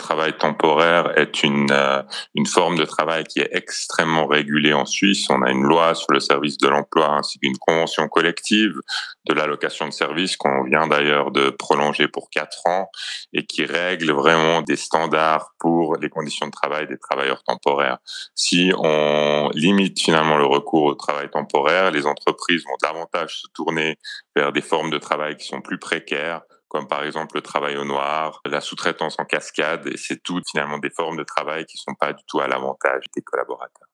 travail temporaire est une forme de travail qui est extrêmement régulée en Suisse. On a une loi sur le service de l'emploi ainsi qu'une convention collective de l'allocation de services qu'on vient d'ailleurs de prolonger pour 4 ans et qui règle vraiment des standards pour les conditions de travail des travailleurs temporaires. Si on limite finalement le recours au travail temporaire, les entreprises vont davantage se tourner vers des formes de travail qui sont plus précaires, comme par exemple le travail au noir, la sous-traitance en cascade, et c'est toutes finalement des formes de travail qui ne sont pas du tout à l'avantage des collaborateurs.